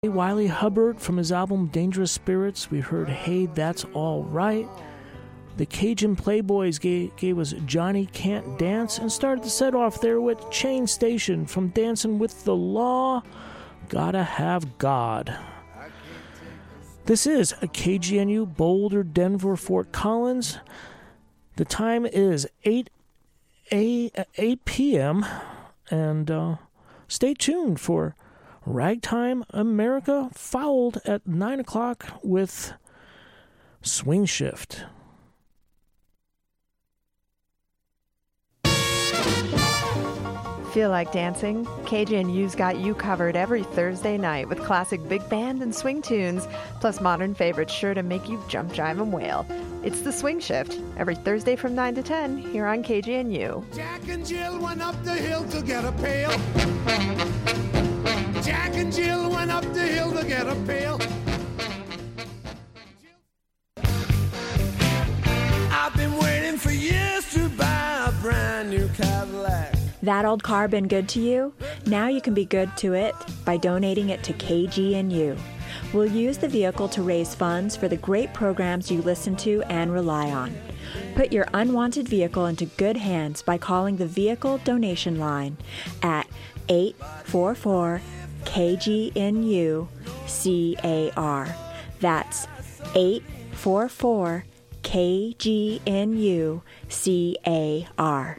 Wiley Hubbard from his album Dangerous Spirits. We heard Hey, That's All Right. The Cajun Playboys gave us Johnny Can't Dance and started the set off there with Chain Station from Dancing with the Law, Gotta Have God. This is a KGNU Boulder, Denver, Fort Collins. The time is 8 p.m. and stay tuned for Ragtime America, followed at 9 o'clock with Swing Shift. Feel like dancing? KGNU's got you covered every Thursday night with classic big band and swing tunes, plus modern favorites sure to make you jump, jive, and wail. It's the Swing Shift, every Thursday from 9 to 10 here on KGNU. Jack and Jill went up the hill to get a pail. Jack and Jill went up the hill to get a pail. I've been waiting for years to buy a brand new Cadillac. That old car been good to you? Now you can be good to it by donating it to KGNU. We'll use the vehicle to raise funds for the great programs you listen to and rely on. Put your unwanted vehicle into good hands by calling the Vehicle Donation Line at 844-KGNU-CAR. That's 844-KGNU-CAR.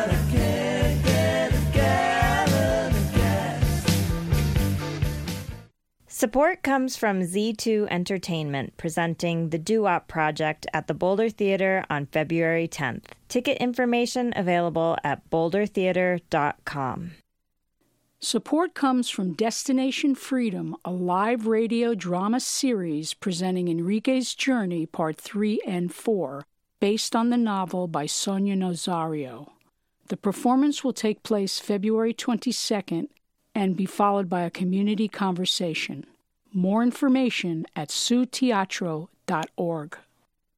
Support comes from Z2 Entertainment, presenting the Doo-Wop Project at the Boulder Theater on February 10th. Ticket information available at bouldertheater.com. Support comes from Destination Freedom, a live radio drama series presenting Enrique's Journey, Part 3 and 4, based on the novel by Sonia Nazario. The performance will take place February 22nd and be followed by a community conversation. More information at suteatro.org.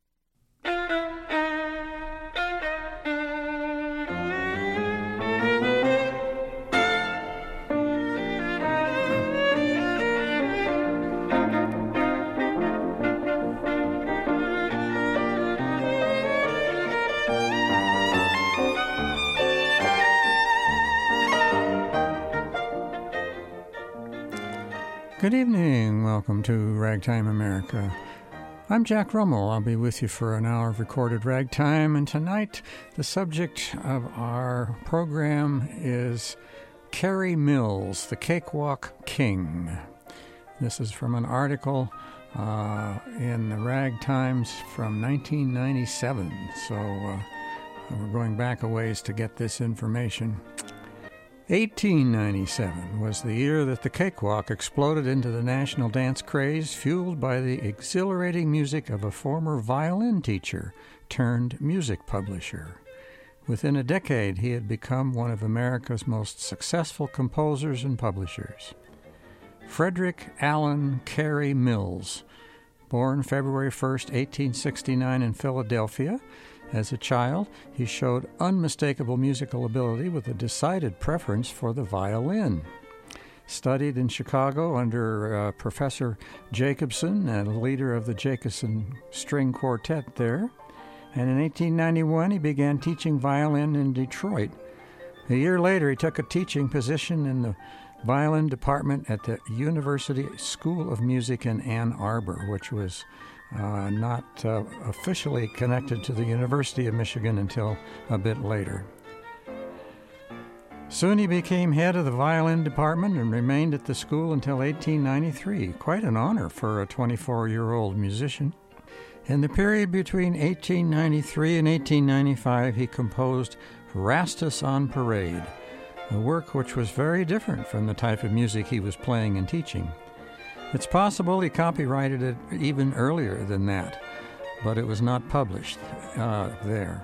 Good evening. Welcome to Ragtime America. I'm Jack Rummel. I'll be with you for an hour of recorded ragtime, and tonight the subject of our program is Kerry Mills, the Cakewalk King. This is from an article in the Rag Times from 1997, so we're going back a ways to get this information. 1897 was the year that the cakewalk exploded into the national dance craze, fueled by the exhilarating music of a former violin teacher turned music publisher. Within a decade, he had become one of America's most successful composers and publishers. Frederick Allen Carey Mills, born February 1st, 1869 in Philadelphia. As a child, he showed unmistakable musical ability with a decided preference for the violin. Studied in Chicago under Professor Jacobson, and a leader of the Jacobson String Quartet there. And in 1891, he began teaching violin in Detroit. A year later, he took a teaching position in the violin department at the University School of Music in Ann Arbor, which was not officially connected to the University of Michigan until a bit later. Soon he became head of the violin department and remained at the school until 1893, quite an honor for a 24-year-old musician. In the period between 1893 and 1895, he composed Rastus on Parade, a work which was very different from the type of music he was playing and teaching. It's possible he copyrighted it even earlier than that, but it was not published there.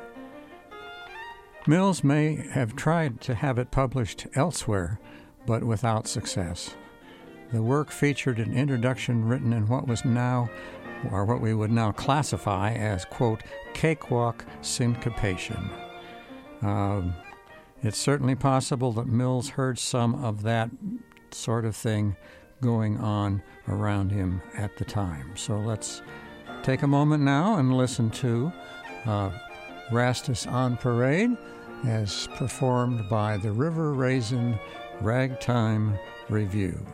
Mills may have tried to have it published elsewhere, but without success. The work featured an introduction written in what was now, or what we would now classify as, quote, cakewalk syncopation. It's certainly possible that Mills heard some of that sort of thing going on around him at the time. So let's take a moment now and listen to Rastus on Parade as performed by the River Raisin Ragtime Review.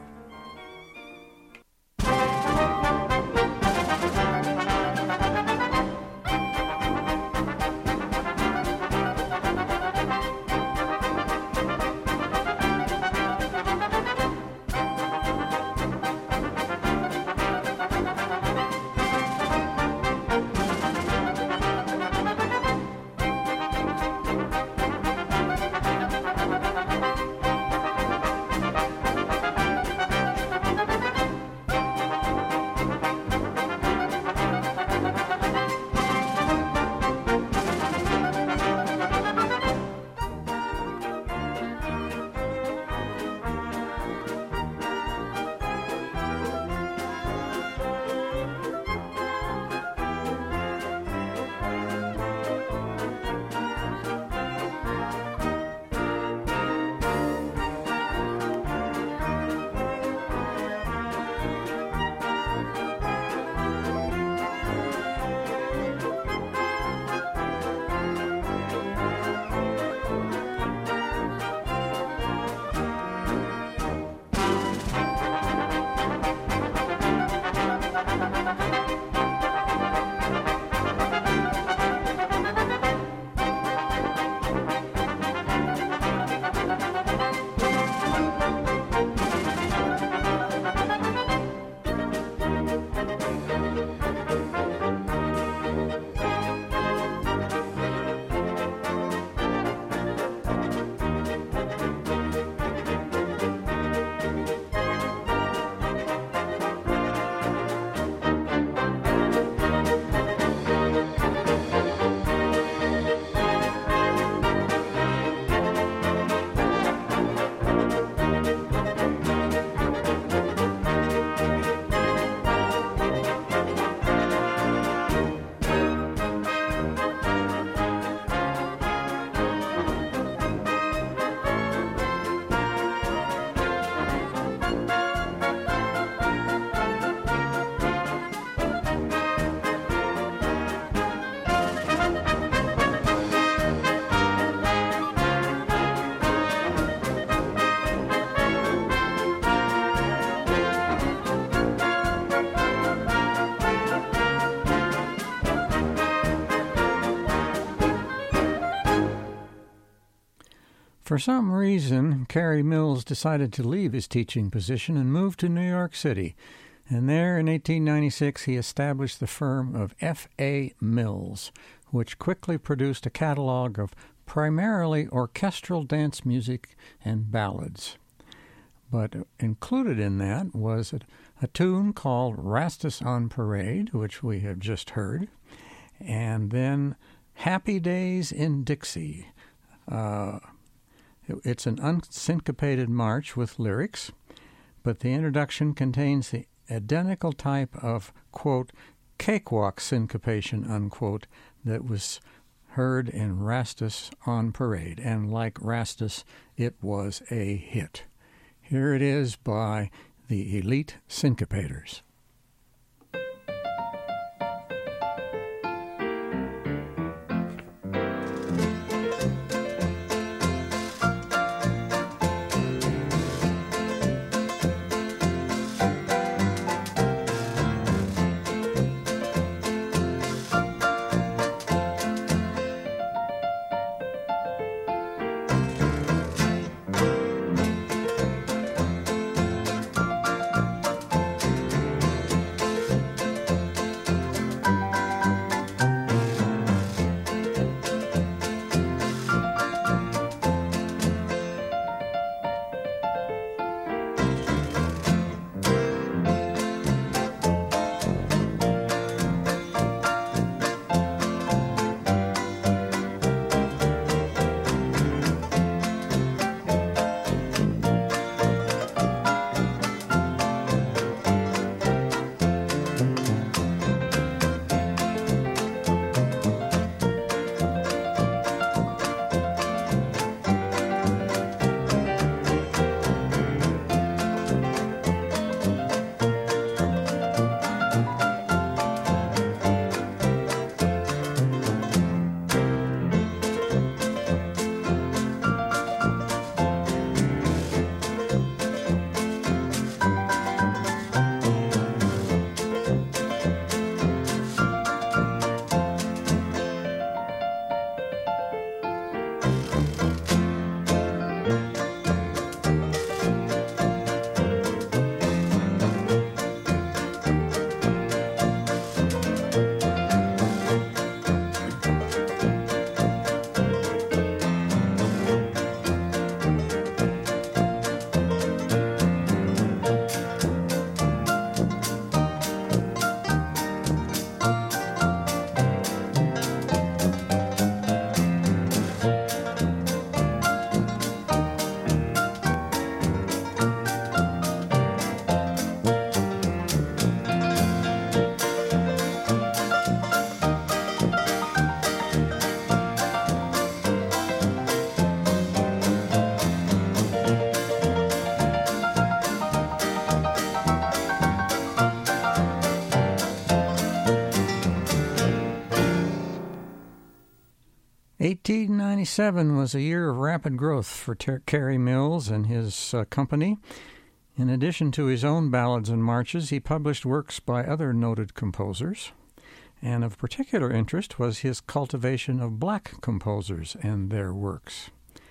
For some reason, Cary Mills decided to leave his teaching position and move to New York City. And there, in 1896, he established the firm of F.A. Mills, which quickly produced a catalog of primarily orchestral dance music and ballads. But included in that was a tune called Rastus on Parade, which we have just heard, and then Happy Days in Dixie. It's an unsyncopated march with lyrics, but the introduction contains the identical type of, quote, cakewalk syncopation, unquote, that was heard in Rastus on Parade. And like Rastus, it was a hit. Here it is by the Elite Syncopators. 1897 was a year of rapid growth for Cary Mills and his company. In addition to his own ballads and marches, he published works by other noted composers, and of particular interest was his cultivation of black composers and their works.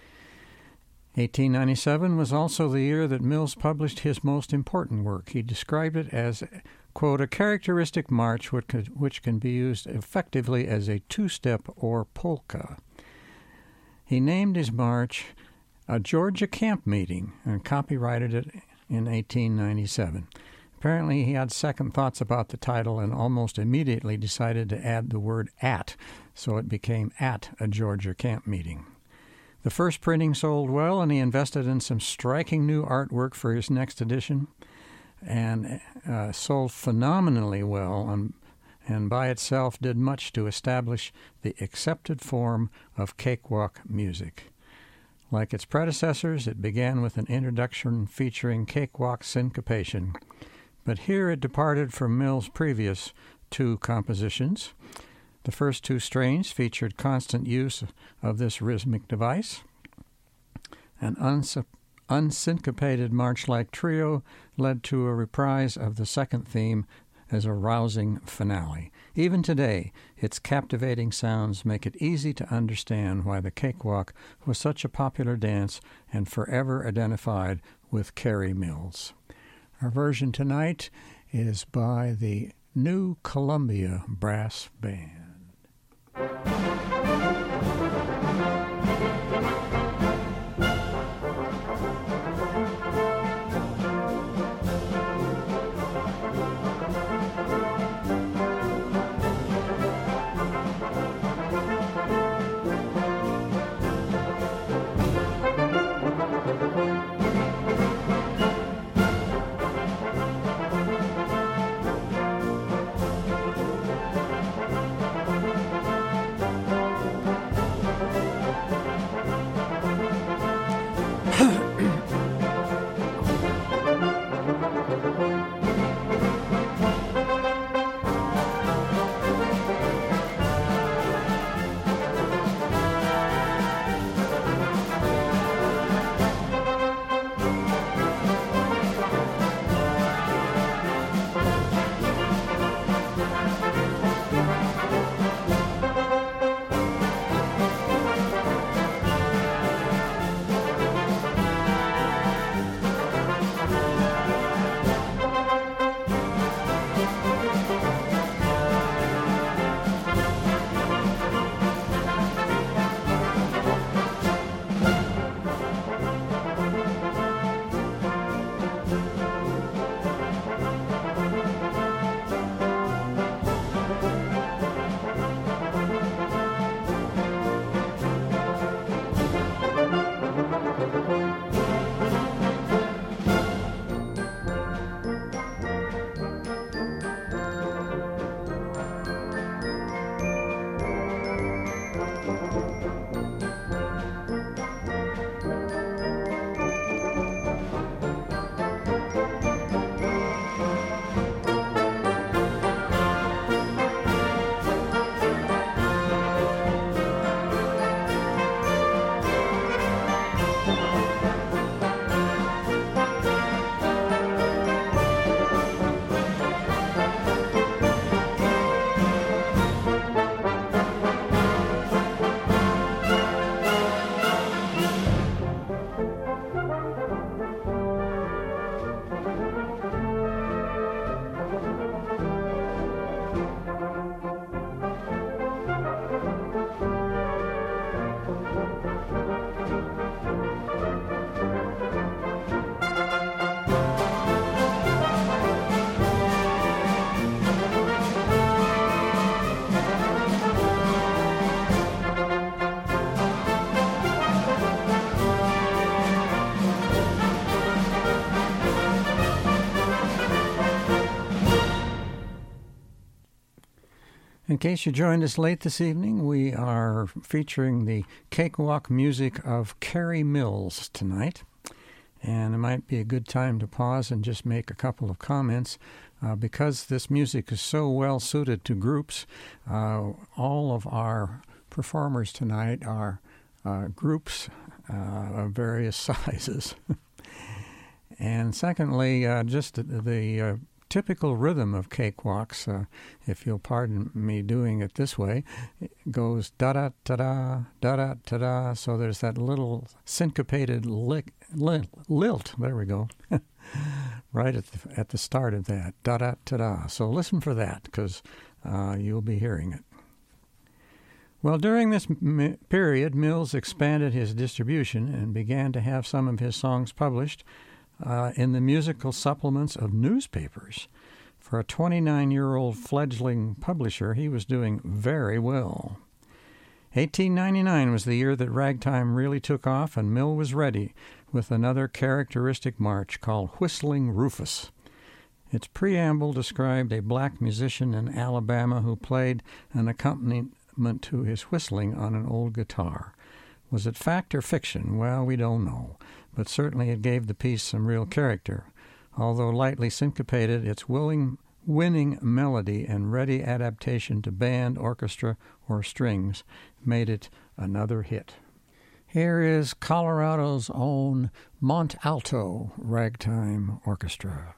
1897 was also the year that Mills published his most important work. He described it as, quote, a characteristic march which can be used effectively as a two-step or polka. He named his march a Georgia Camp Meeting and copyrighted it in 1897. Apparently he had second thoughts about the title and almost immediately decided to add the word at, so it became At a Georgia Camp Meeting. The first printing sold well, and he invested in some striking new artwork for his next edition, and sold phenomenally well, and by itself did much to establish the accepted form of cakewalk music. Like its predecessors, it began with an introduction featuring cakewalk syncopation, but here it departed from Mills' previous two compositions. The first two strains featured constant use of this rhythmic device. An unsyncopated march-like trio led to a reprise of the second theme as a rousing finale. Even today, its captivating sounds make it easy to understand why the cakewalk was such a popular dance and forever identified with Cary Mills. Our version tonight is by the New Columbia Brass Band. In case you joined us late this evening, we are featuring the cakewalk music of Cary Mills tonight. And it might be a good time to pause and just make a couple of comments. Because this music is so well suited to groups, all of our performers tonight are groups of various sizes. And secondly, just the typical rhythm of cakewalks, if you'll pardon me doing it this way, it goes da-da-ta-da, da-da-ta-da, so there's that little syncopated lilt, there we go, right at the start of that, da-da-ta-da. So listen for that, because you'll be hearing it. Well, during this period, Mills expanded his distribution and began to have some of his songs published in the musical supplements of newspapers. For a 29-year-old fledgling publisher, he was doing very well. 1899 was the year that ragtime really took off, and Mill was ready with another characteristic march called Whistling Rufus. Its preamble described a black musician in Alabama who played an accompaniment to his whistling on an old guitar. Was it fact or fiction? Well, we don't know, but certainly it gave the piece some real character. Although lightly syncopated, its winning melody and ready adaptation to band, orchestra, or strings made it another hit. Here is Colorado's own Mont Alto Ragtime Orchestra.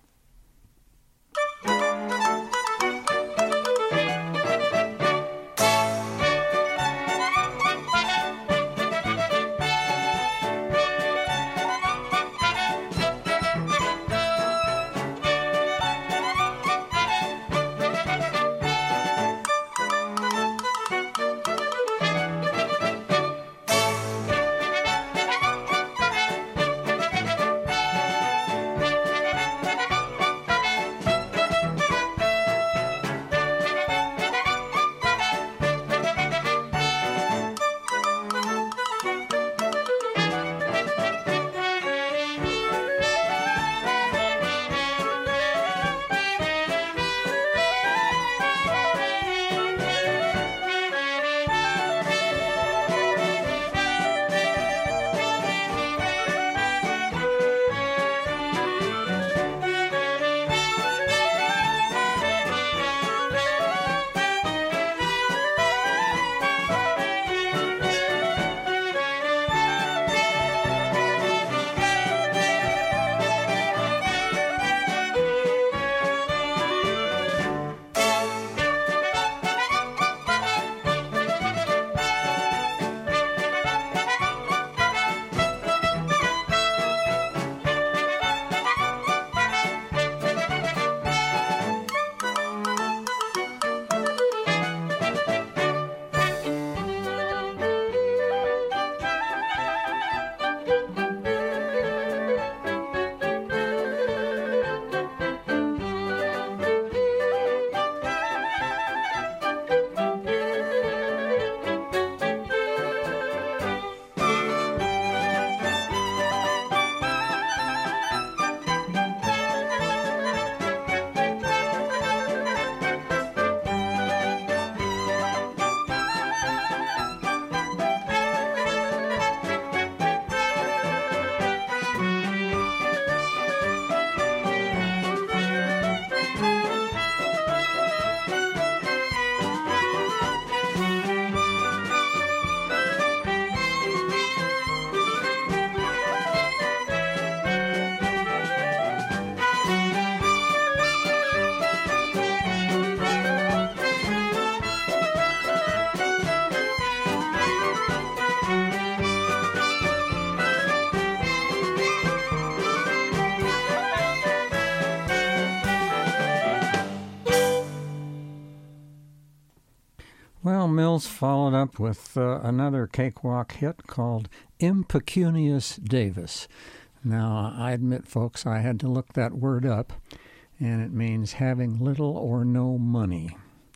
Well, Mills followed up with another cakewalk hit called Impecunious Davis. Now, I admit, folks, I had to look that word up, and it means having little or no money.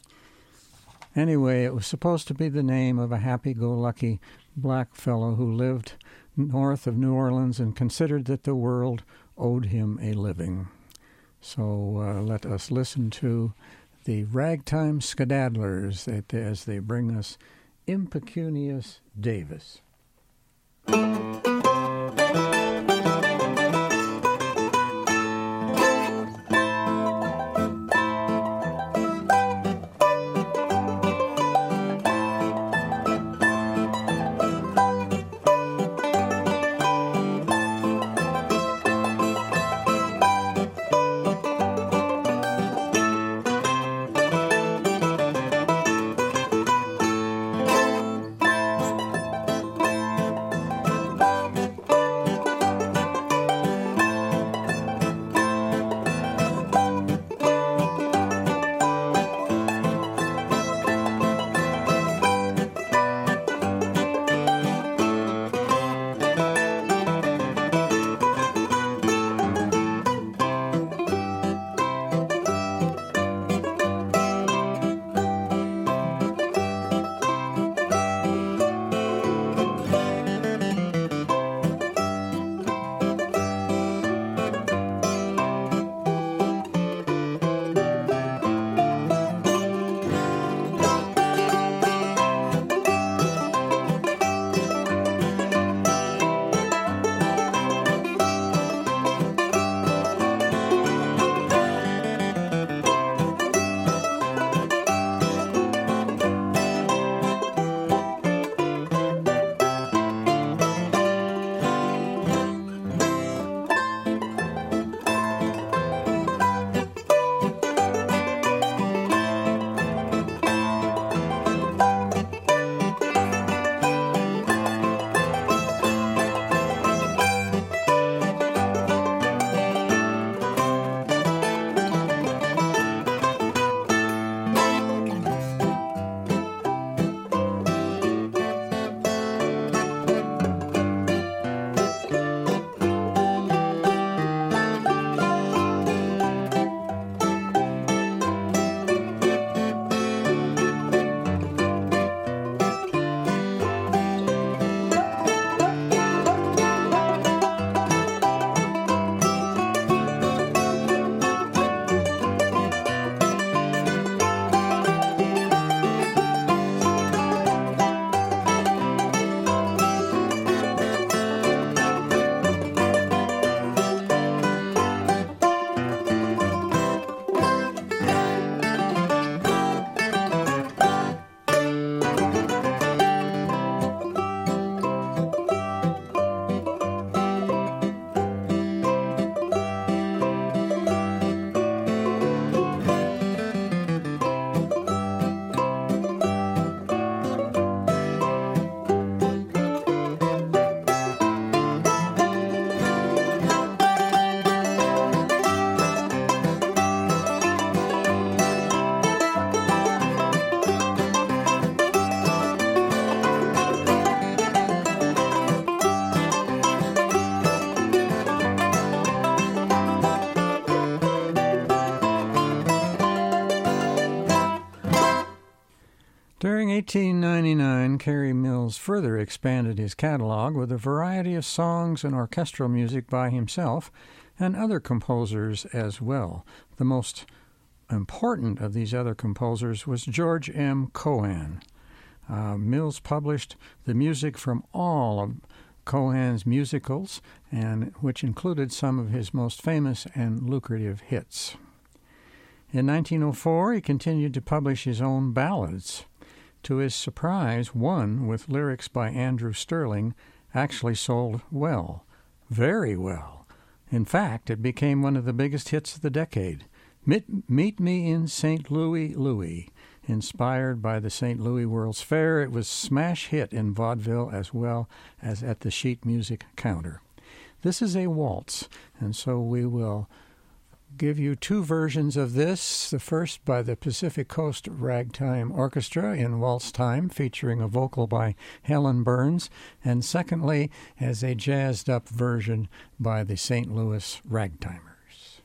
Anyway, it was supposed to be the name of a happy-go-lucky black fellow who lived north of New Orleans and considered that the world owed him a living. So let us listen to the Ragtime Skedaddlers as they bring us Impecunious Davis. During 1899, Cary Mills further expanded his catalog with a variety of songs and orchestral music by himself and other composers as well. The most important of these other composers was George M. Cohan. Mills published the music from all of Cohan's musicals, and which included some of his most famous and lucrative hits. In 1904, he continued to publish his own ballads. To his surprise, one with lyrics by Andrew Sterling actually sold well, very well. In fact, it became one of the biggest hits of the decade. Meet Me in St. Louis, Louis. Inspired by the St. Louis World's Fair, it was a smash hit in vaudeville as well as at the sheet music counter. This is a waltz, and so we will give you two versions of this. The first by the Pacific Coast Ragtime Orchestra in waltz time, featuring a vocal by Helen Burns, and secondly as a jazzed-up version by the St. Louis Ragtimers.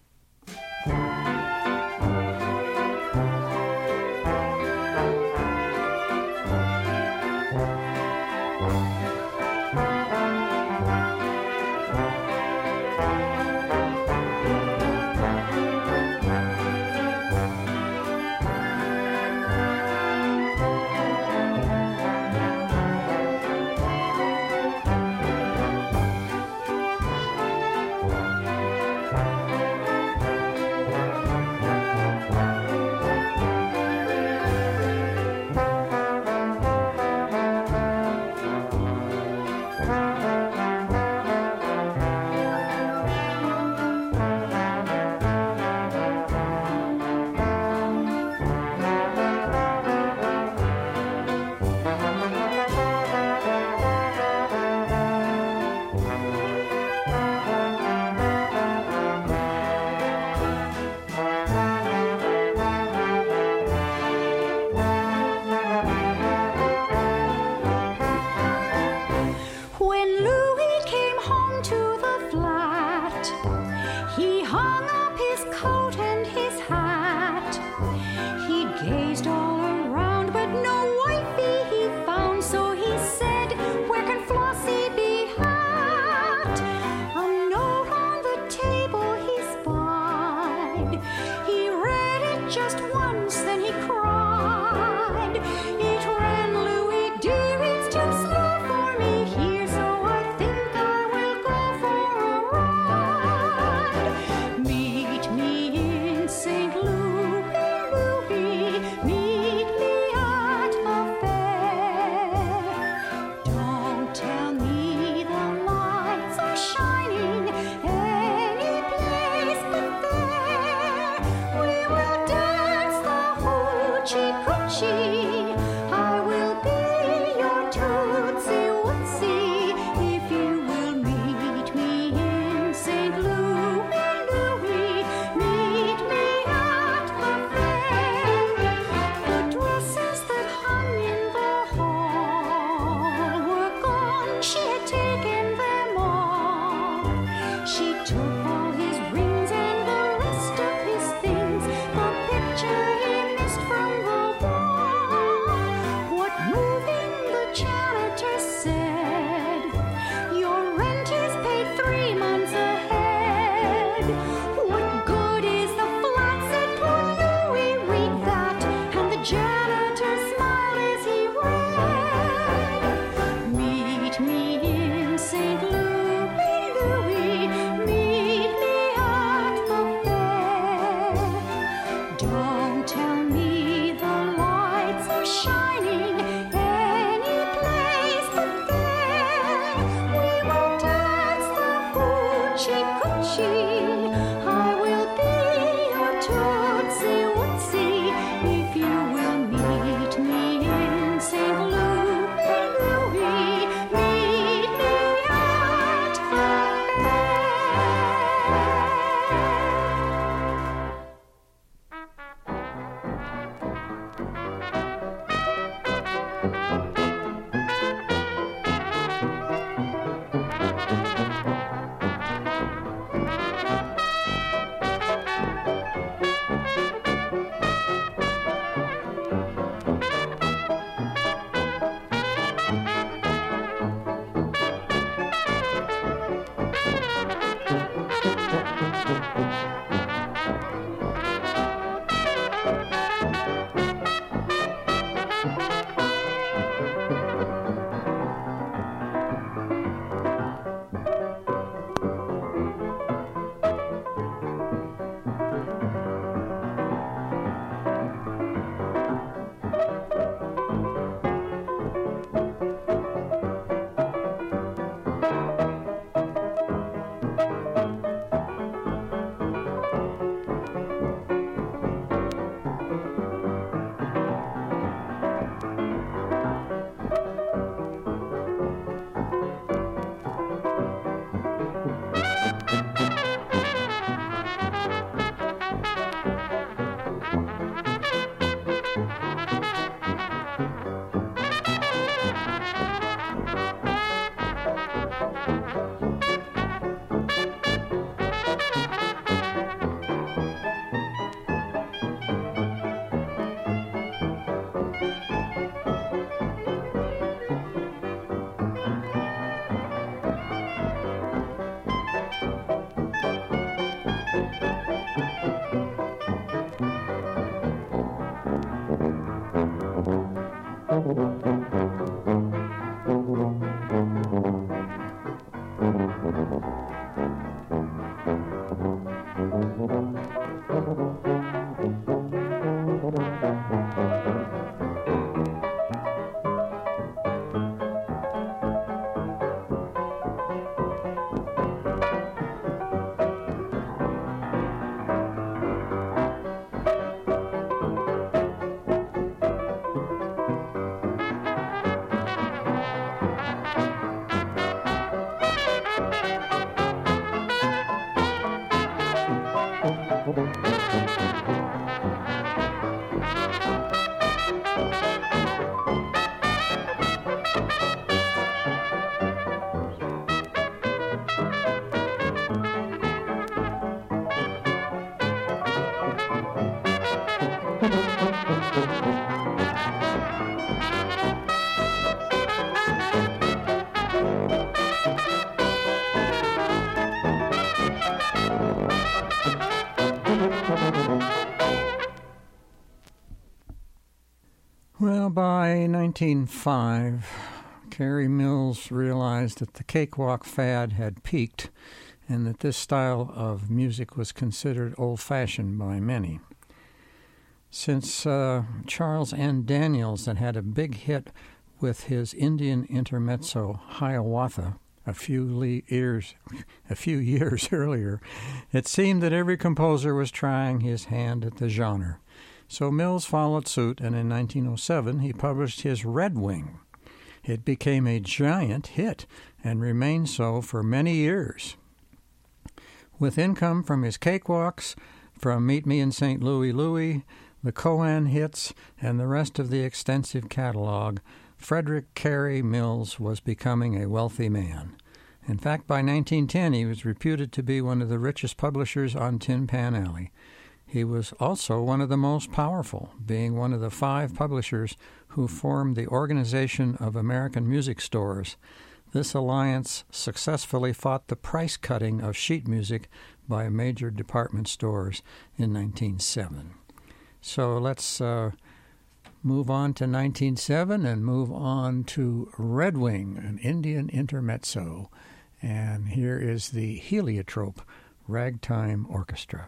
Well, by 1905, Carrie Mills realized that the cakewalk fad had peaked and that this style of music was considered old-fashioned by many. Since Charles N. Daniels had a big hit with his Indian intermezzo Hiawatha a few years earlier, it seemed that every composer was trying his hand at the genre. So Mills followed suit, and in 1907 he published his Red Wing. It became a giant hit and remained so for many years. With income from his cakewalks, from Meet Me in St. Louis Louis, the Coan hits, and the rest of the extensive catalog, Frederick Carey Mills was becoming a wealthy man. In fact, by 1910 he was reputed to be one of the richest publishers on Tin Pan Alley. He was also one of the most powerful, being one of the 5 publishers who formed the Organization of American Music Stores. This alliance successfully fought the price cutting of sheet music by major department stores in 1907. So let's move on to 1907 and move on to Red Wing, an Indian intermezzo. And here is the Heliotrope Ragtime Orchestra.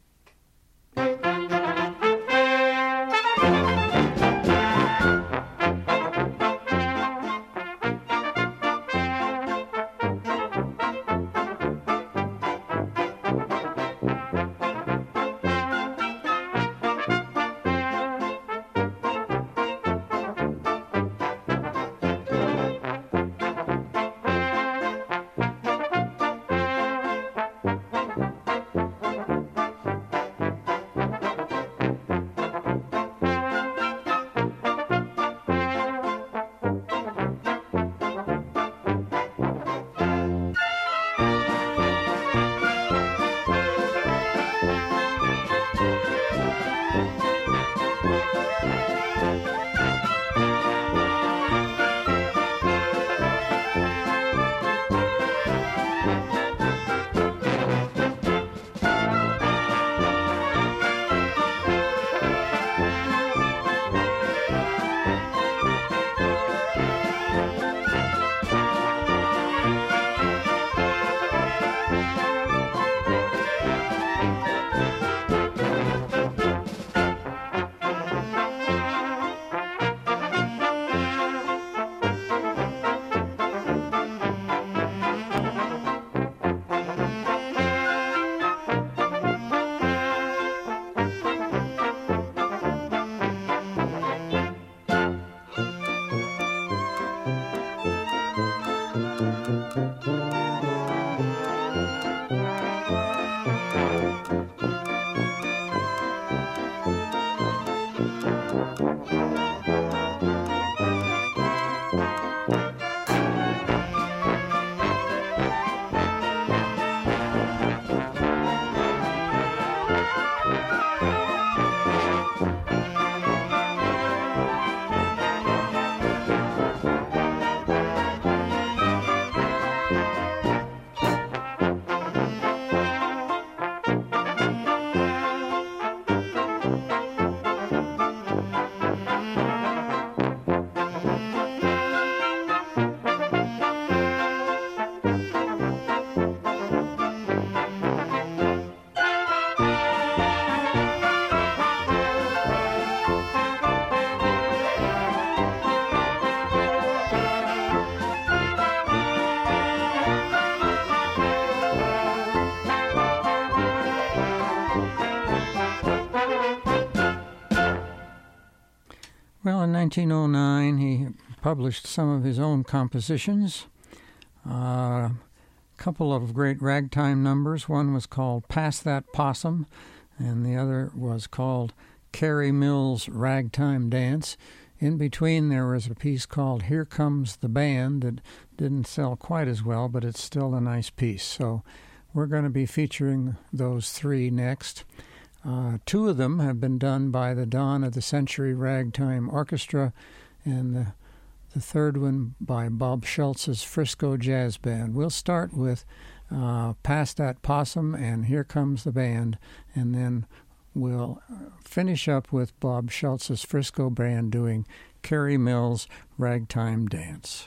Well, in 1909, he published some of his own compositions, a couple of great ragtime numbers. One was called Pass That Possum, and the other was called Carrie Mills' Ragtime Dance. In between, there was a piece called Here Comes the Band that didn't sell quite as well, but it's still a nice piece. So we're going to be featuring those 3 next. Two of them have been done by the Dawn of the Century Ragtime Orchestra, and the third one by Bob Schultz's Frisco Jazz Band. We'll start with Past That Possum and Here Comes the Band, and then we'll finish up with Bob Schultz's Frisco Band doing Carrie Mills' Ragtime Dance.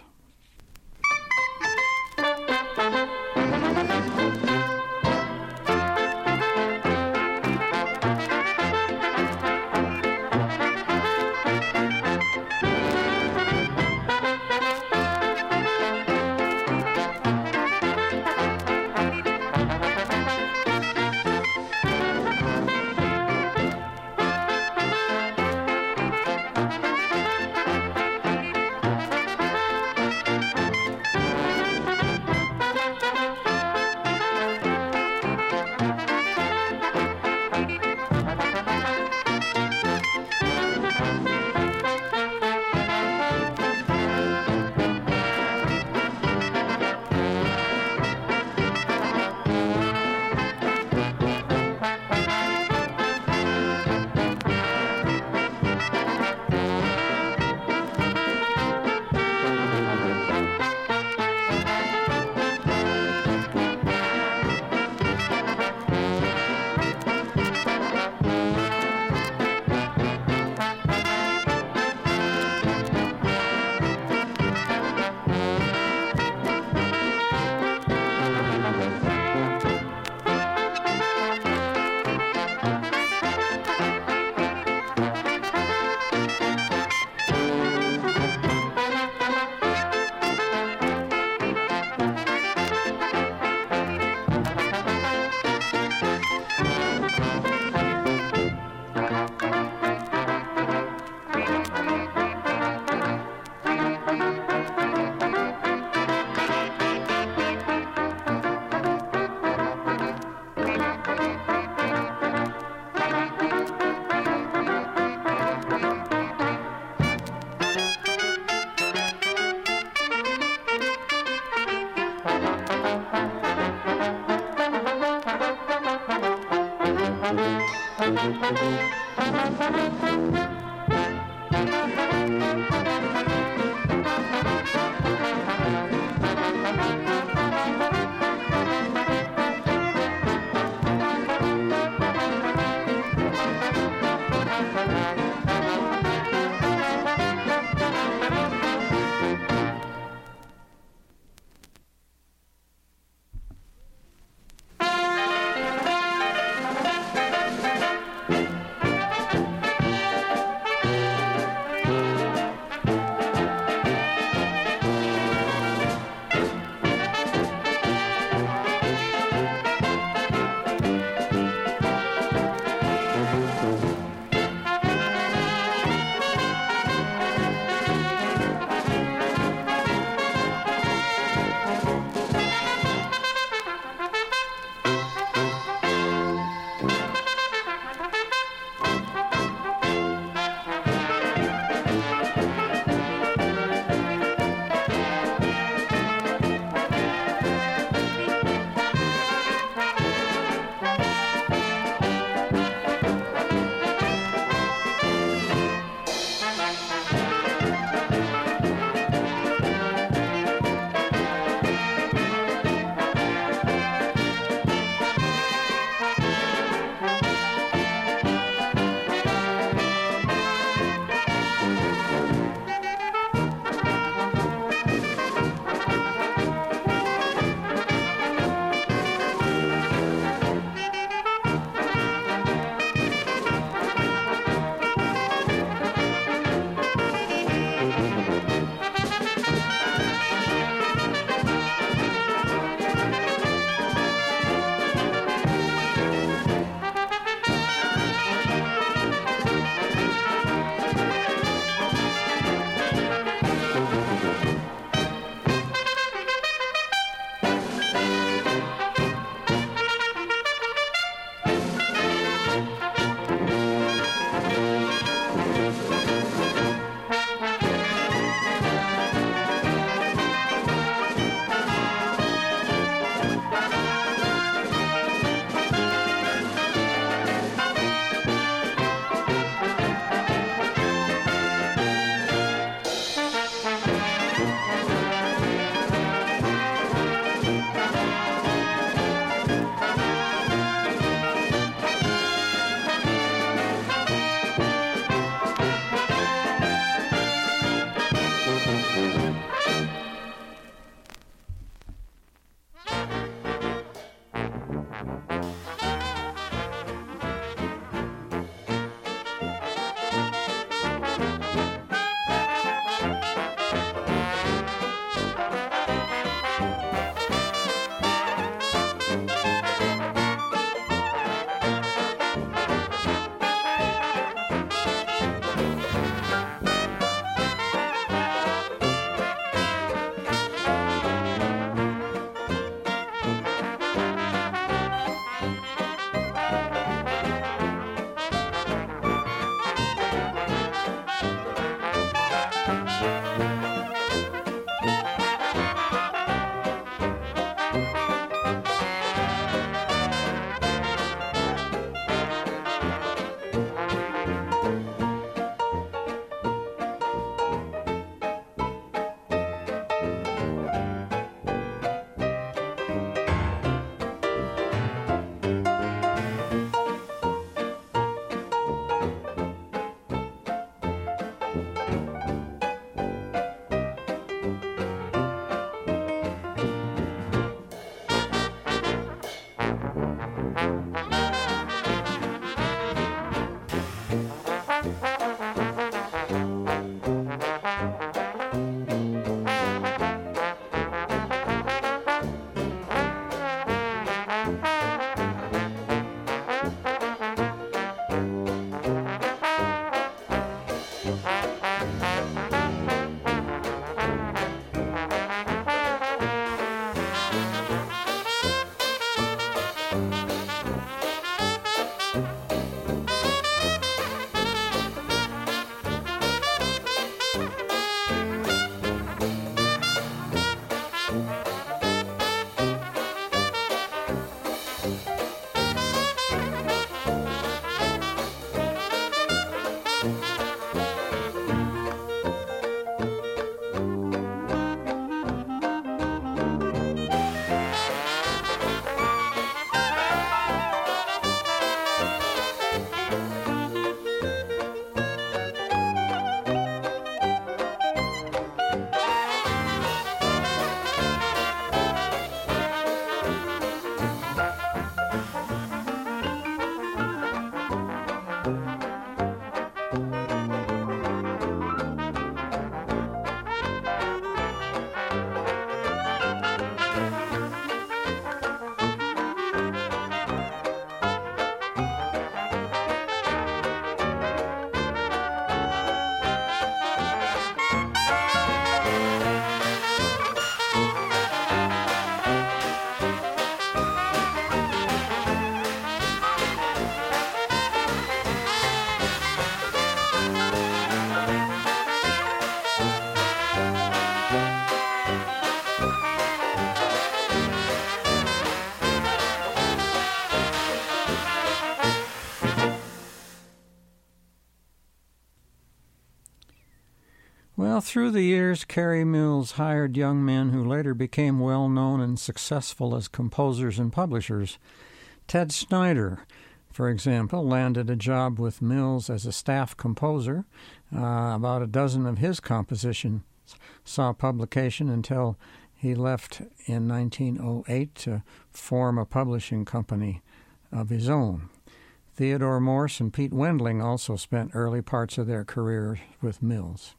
Well, through the years, Kerry Mills hired young men who later became well-known and successful as composers and publishers. Ted Snyder, for example, landed a job with Mills as a staff composer. About a dozen of his compositions saw publication until he left in 1908 to form a publishing company of his own. Theodore Morse and Pete Wendling also spent early parts of their careers with Mills.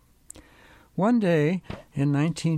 One day in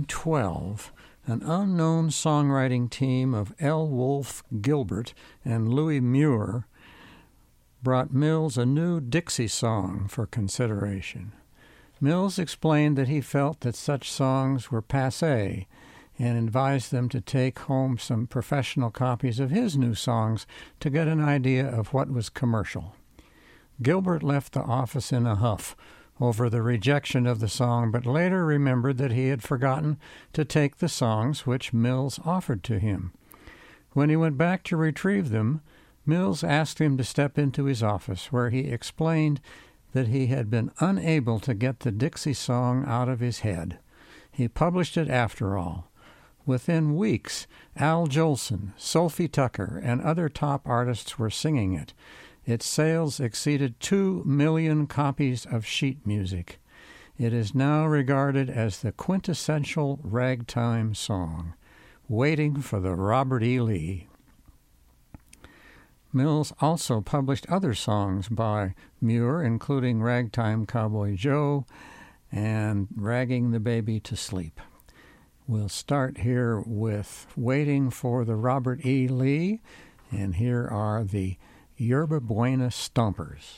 1912, an unknown songwriting team of L. Wolfe Gilbert and Louis Muir brought Mills a new Dixie song for consideration. Mills explained that he felt that such songs were passé and advised them to take home some professional copies of his new songs to get an idea of what was commercial. Gilbert left the office in a huff over the rejection of the song, but later remembered that he had forgotten to take the songs which Mills offered to him. When he went back to retrieve them, Mills asked him to step into his office, where he explained that he had been unable to get the Dixie song out of his head. He published it after all. Within weeks, Al Jolson, Sophie Tucker, and other top artists were singing it. Its sales exceeded 2 million copies of sheet music. It is now regarded as the quintessential ragtime song, Waiting for the Robert E. Lee. Mills also published other songs by Muir, including Ragtime Cowboy Joe and Ragging the Baby to Sleep. We'll start here with Waiting for the Robert E. Lee, and here are the Yerba Buena Stompers.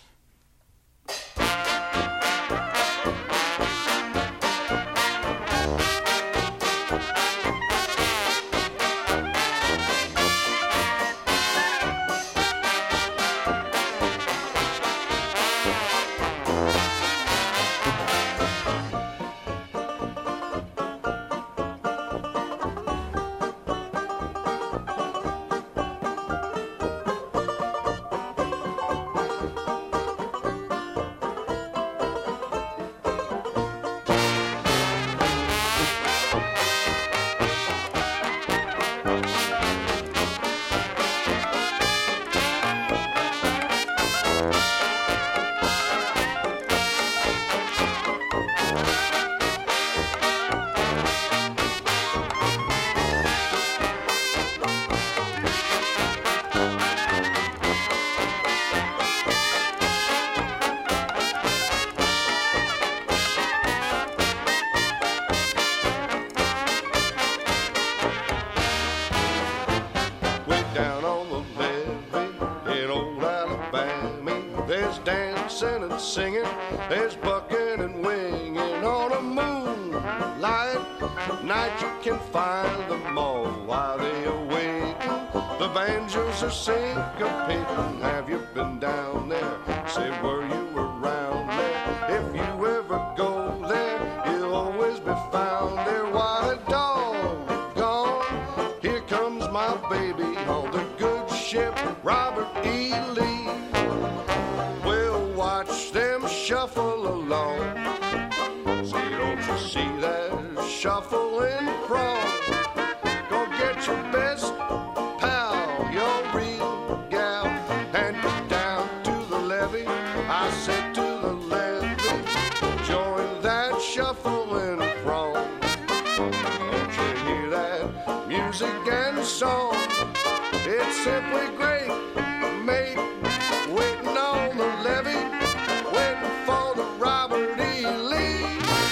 There's bucking and winging on a moonlight night. You can find them all while they awaken. The banjos are syncopating. Have you been down there? Say, were you around there? If you ever go there, you'll always be found there. Why, doggone, here comes my baby on the good ship Robert E. Lee. We'll watch them shuffle along. See, don't you see that shuffling crawl? Go get your best pal, your real gal, and get down to the levee. I said to the levee, join that shuffling crawl. Don't you hear that music and song? It's simply great, mate. Waiting on the levee, waiting for the Robert E. Lee.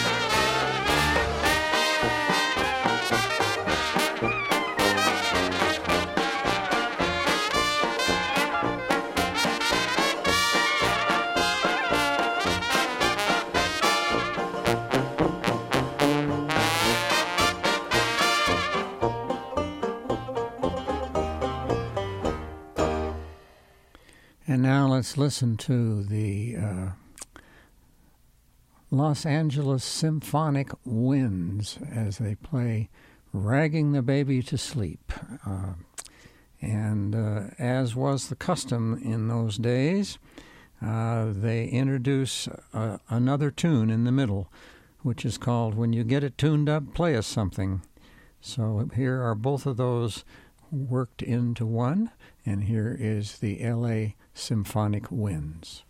And now let's listen to the Los Angeles Symphonic Winds as they play Ragging the Baby to Sleep. And as was the custom in those days, they introduce another tune in the middle, which is called When You Get It Tuned Up, Play Us Something. So here are both of those worked into one, and here is the L.A. Symphonic Winds.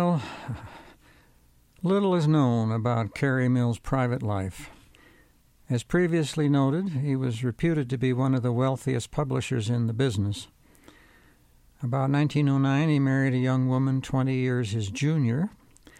Well, little is known about Cary Mills' private life. As previously noted, he was reputed to be one of the wealthiest publishers in the business. About 1909, he married a young woman 20 years his junior.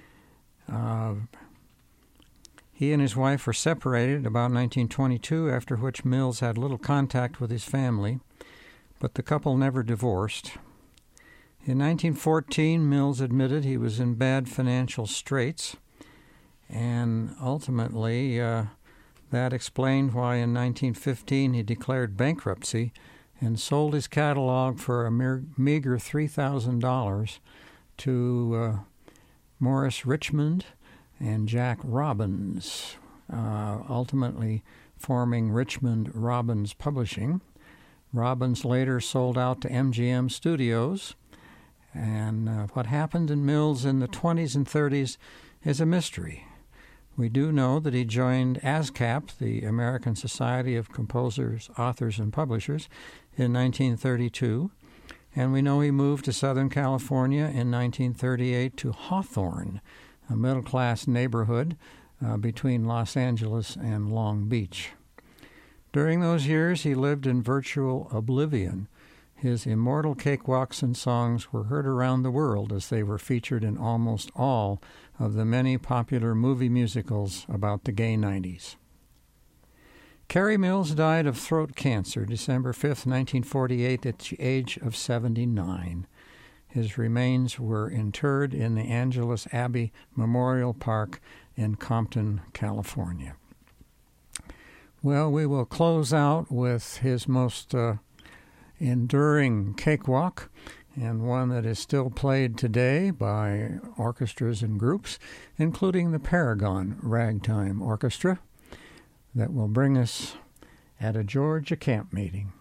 He and his wife were separated about 1922, after which Mills had little contact with his family, but the couple never divorced. In 1914, Mills admitted he was in bad financial straits, and ultimately that explained why in 1915 he declared bankruptcy and sold his catalog for a meager $3,000 to Morris Richmond and Jack Robbins, ultimately forming Richmond Robbins Publishing. Robbins later sold out to MGM Studios, and what happened in Mills in the 20s and 30s is a mystery. We do know that he joined ASCAP, the American Society of Composers, Authors, and Publishers, in 1932, and we know he moved to Southern California in 1938 to Hawthorne, a middle-class neighborhood between Los Angeles and Long Beach. During those years, he lived in virtual oblivion. His immortal cakewalks and songs were heard around the world as they were featured in almost all of the many popular movie musicals about the gay 90s. Cary Mills died of throat cancer December 5, 1948, at the age of 79. His remains were interred in the Angelus Abbey Memorial Park in Compton, California. Well, we will close out with his most enduring cakewalk, and one that is still played today by orchestras and groups, including the Paragon Ragtime Orchestra, that will bring us at a Georgia camp meeting.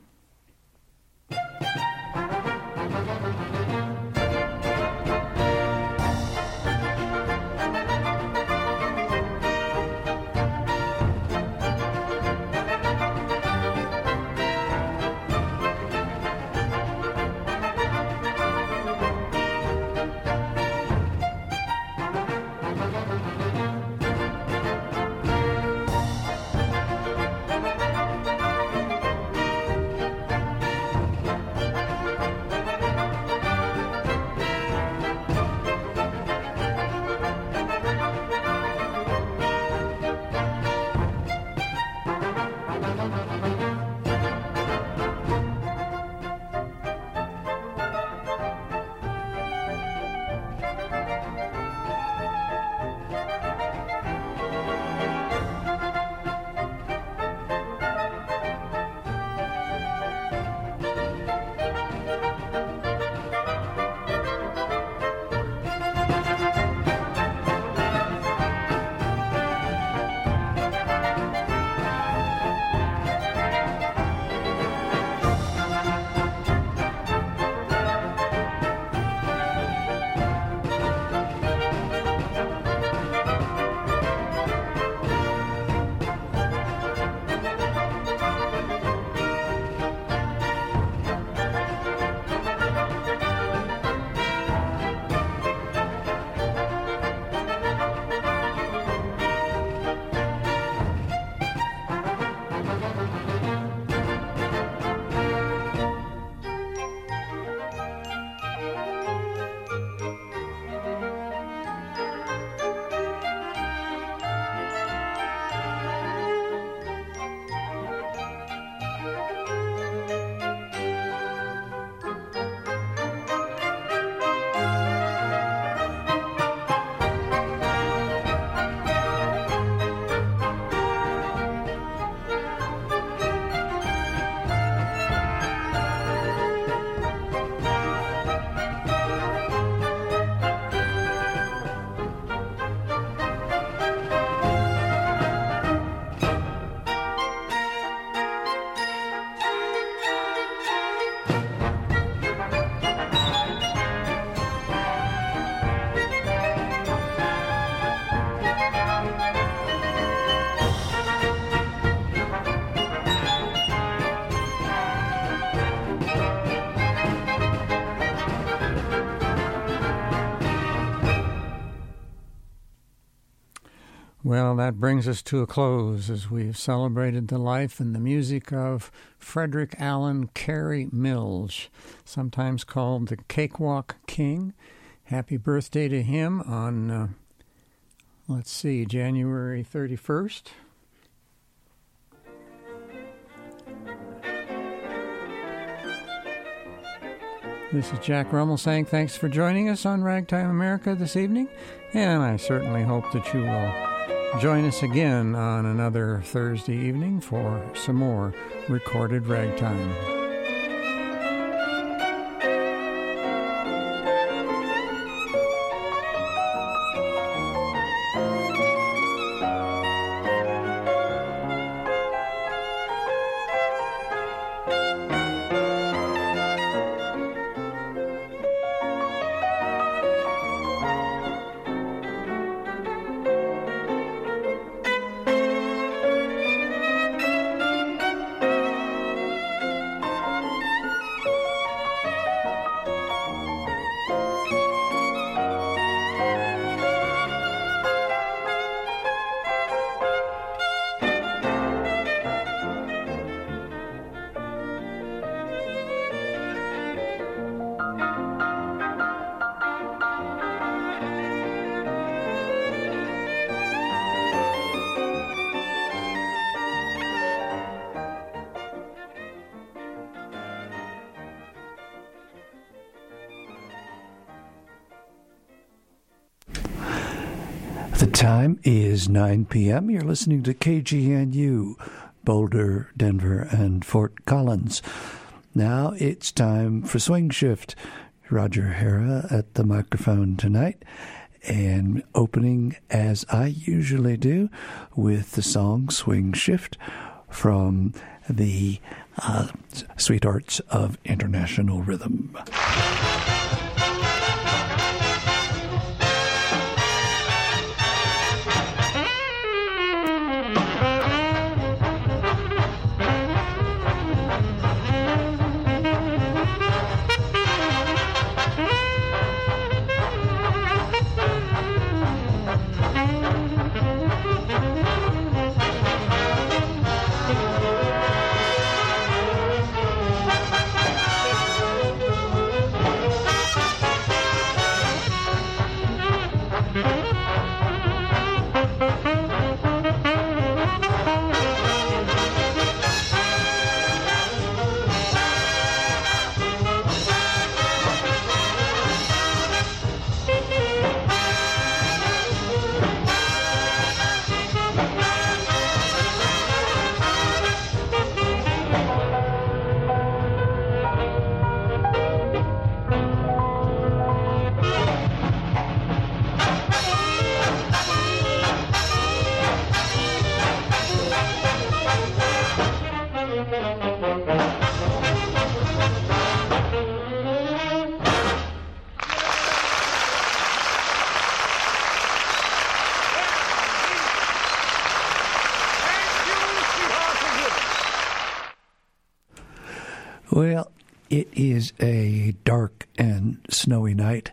Well, that brings us to a close as we've celebrated the life and the music of Frederick Allen Carey Mills, sometimes called the Cakewalk King. Happy birthday to him on, January 31st. This is Jack Rummel saying thanks for joining us on Ragtime America this evening, and I certainly hope that you will join us again on another Thursday evening for some more recorded ragtime. The time is 9 p.m. You're listening to KGNU, Boulder, Denver, and Fort Collins. Now it's time for Swing Shift. Roger Hara at the microphone tonight, and opening, as I usually do, with the song Swing Shift from the Sweethearts of International Rhythm. Well, it is a dark and snowy night,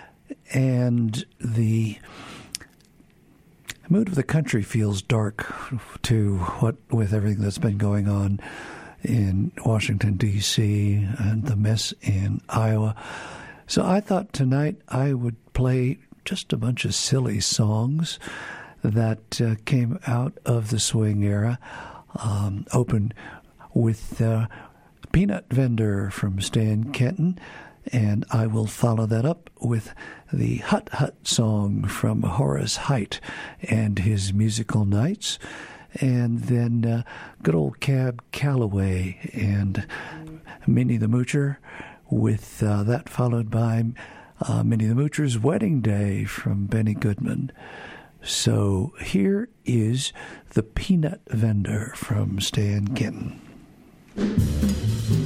and the mood of the country feels dark too, what with everything that's been going on in Washington, D.C., and the mess in Iowa. So I thought tonight I would play just a bunch of silly songs that came out of the swing era. Open with Peanut Vendor from Stan Kenton, and I will follow that up with the Hut Hut song from Horace Heidt and his Musical Nights, and then good old Cab Calloway and Minnie the Moocher, with that followed by Minnie the Moocher's Wedding Day from Benny Goodman. So here is the Peanut Vendor from Stan Kenton.